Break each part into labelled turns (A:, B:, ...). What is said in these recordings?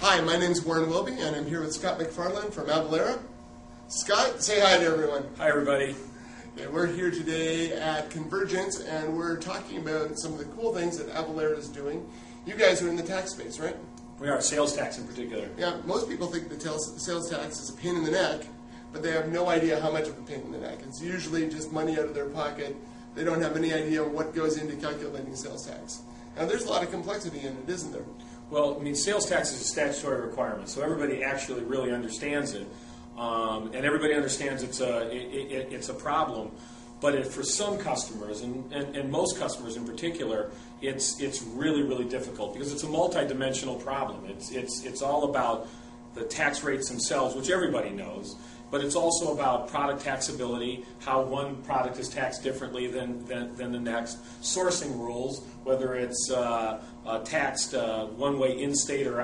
A: Hi, my name's Warren Wilby, and I'm here with Scott McFarland from Avalara. Scott, say hi to everyone.
B: Hi, everybody.
A: Okay, we're here today at Convergence, and we're talking about some of the cool things that Avalara is doing. You guys are in the tax space, right?
B: We are, sales tax in particular.
A: Yeah, most people think that sales tax is a pain in the neck, but they have no idea how much of a pain in the neck. It's usually just money out of their pocket. They don't have any idea what goes into calculating sales tax. Now, there's a lot of complexity in it, isn't there?
B: Well, I mean, sales tax is a statutory requirement, so everybody actually really understands it, and everybody understands it's a problem. But for some customers, and most customers in particular, it's really, really difficult because it's a multidimensional problem. It's all about the tax rates themselves, which everybody knows, but it's also about product taxability, how one product is taxed differently than the next, sourcing rules, whether it's taxed one way in-state or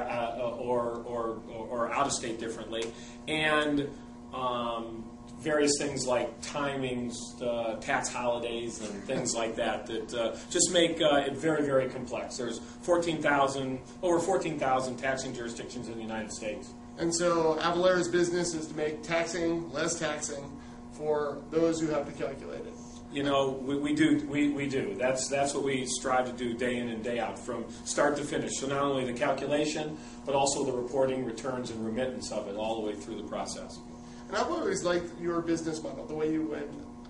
B: out-of-state differently, and various things like timings, tax holidays, and things like that just make it very, very complex. There's over 14,000 taxing jurisdictions in the United States.
A: And so Avalara's business is to make taxing less taxing for those who have to calculate it.
B: You know, we do. That's what we strive to do day in and day out, from start to finish. So not only the calculation, but also the reporting, returns, and remittance of it all the way through the process.
A: And I've always liked your business model, the way you went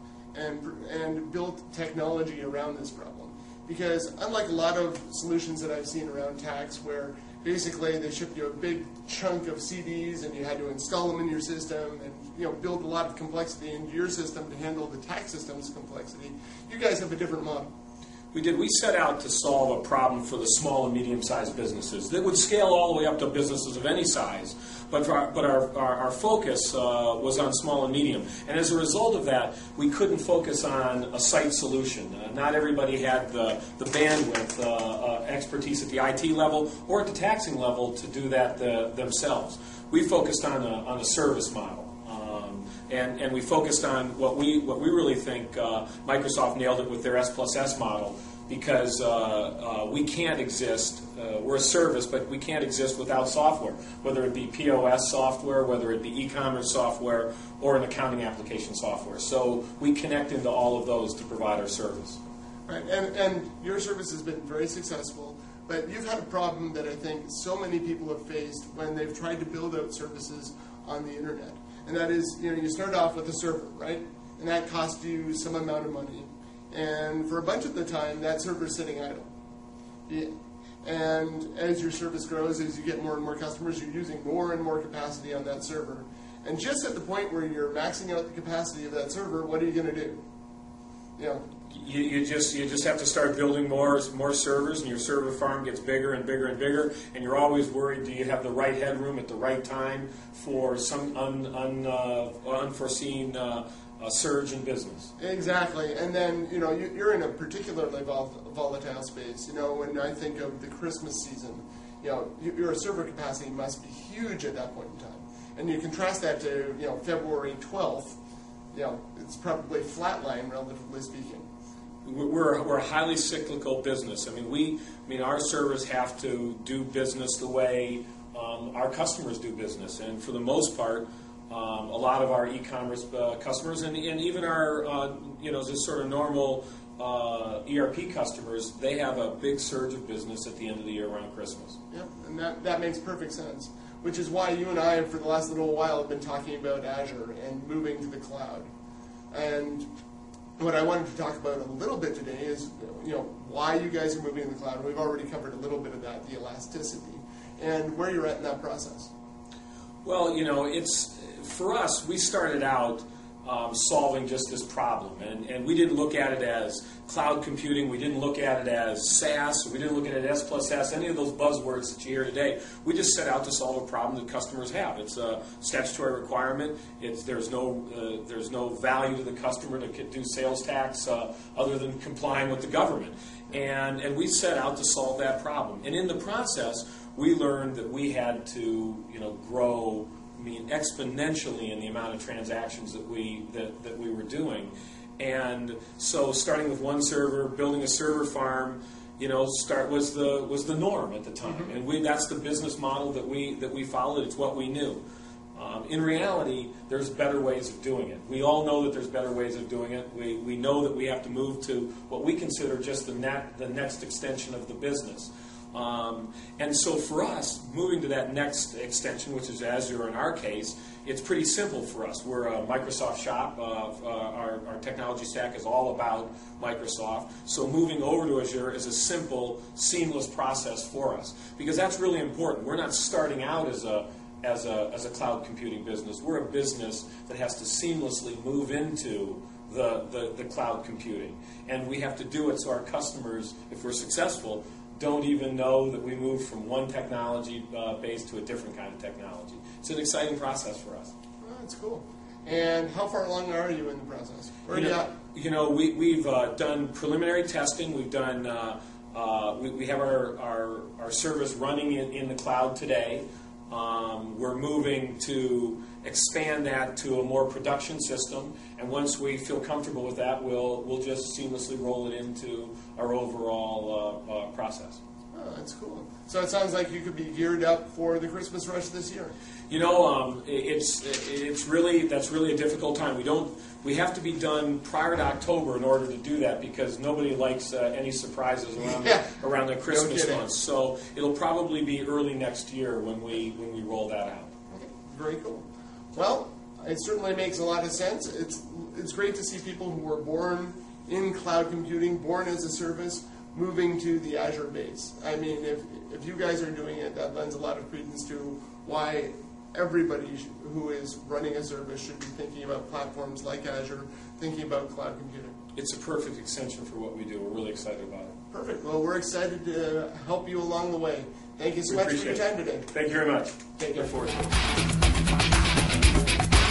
A: and built technology around this problem. Because unlike a lot of solutions that I've seen around tax, where basically they shipped you a big chunk of CDs and you had to install them in your system and build a lot of complexity into your system to handle the tax system's complexity, you guys have a different model.
B: We did. We set out to solve a problem for the small and medium-sized businesses that would scale all the way up to businesses of any size. But our focus was on small and medium. And as a result of that, we couldn't focus on a site solution. Not everybody had the bandwidth, expertise at the IT level or at the taxing level to do that themselves. We focused on a service model. And we focused on what we really think Microsoft nailed it with their S+S model, because we can't exist. We're a service, but we can't exist without software, whether it be POS software, whether it be e-commerce software, or an accounting application software. So we connect into all of those to provide our service.
A: Right, and your service has been very successful, but you've had a problem that I think so many people have faced when they've tried to build out services on the internet. And that is, you start off with a server, right? And that costs you some amount of money. And for a bunch of the time, that server's sitting idle. Yeah. And as your service grows, as you get more and more customers, you're using more and more capacity on that server. And just at the point where you're maxing out the capacity of that server, what are you going to do?
B: You just have to start building more servers, and your server farm gets bigger and bigger and bigger, and you're always worried, do you have the right headroom at the right time for some unforeseen surge in business?
A: Exactly. And then, you're in a particularly volatile space. When I think of the Christmas season, your server capacity must be huge at that point in time. And you contrast that to, February 12th, it's probably flatline, relatively speaking.
B: We're a highly cyclical business. Our servers have to do business the way our customers do business, and for the most part, a lot of our e-commerce customers and even our just sort of normal ERP customers, they have a big surge of business at the end of the year around Christmas.
A: Yep, and that makes perfect sense. Which is why you and I, for the last little while, have been talking about Azure and moving to the cloud. And what I wanted to talk about a little bit today is, why you guys are moving to the cloud. We've already covered a little bit of that, the elasticity, and where you're at in that process.
B: Well, it's for us. We started out solving just this problem, and we didn't look at it as cloud computing. We didn't look at it as SaaS. We didn't look at it as S+S. Any of those buzzwords that you hear today. We just set out to solve a problem that customers have. It's a statutory requirement. There's no value to the customer to do sales tax other than complying with the government. And we set out to solve that problem. And in the process, we learned that we had to grow exponentially in the amount of transactions that we were doing. And so starting with one server, building a server farm, was the norm at the time, and that's the business model that we followed. It's what we knew. In reality, there's better ways of doing it. We all know that there's better ways of doing it. We know that we have to move to what we consider just the next extension of the business. And so for us, moving to that next extension, which is Azure in our case, it's pretty simple for us. We're a Microsoft shop. Our technology stack is all about Microsoft. So moving over to Azure is a simple, seamless process for us, because that's really important. We're not starting out as a cloud computing business. We're a business that has to seamlessly move into the cloud computing. And we have to do it so our customers, if we're successful, don't even know that we moved from one technology base to a different kind of technology. It's an exciting process for us.
A: Oh, that's cool. And how far along are you in the process? Where are you at?
B: We've done preliminary testing. We've done. We have our service running in the cloud today. We're moving to expand that to a more production system, and once we feel comfortable with that, we'll just seamlessly roll it into our overall process.
A: Oh, that's cool. So it sounds like you could be geared up for the Christmas rush this year.
B: That's really a difficult time. We have to be done prior to October in order to do that, because nobody likes any surprises around the Christmas months. So it'll probably be early next year when we roll that out.
A: Okay, very cool. Well, it certainly makes a lot of sense. It's great to see people who were born in cloud computing, born as a service, moving to the Azure base. I mean, if you guys are doing it, that lends a lot of credence to why everybody who is running a service should be thinking about platforms like Azure, thinking about cloud computing.
B: It's a perfect extension for what we do. We're really excited about it.
A: Perfect. Well, we're excited to help you along the way. Thank you so much for your time today.
B: Thank you very much.
A: Take care.
B: Look forward to it.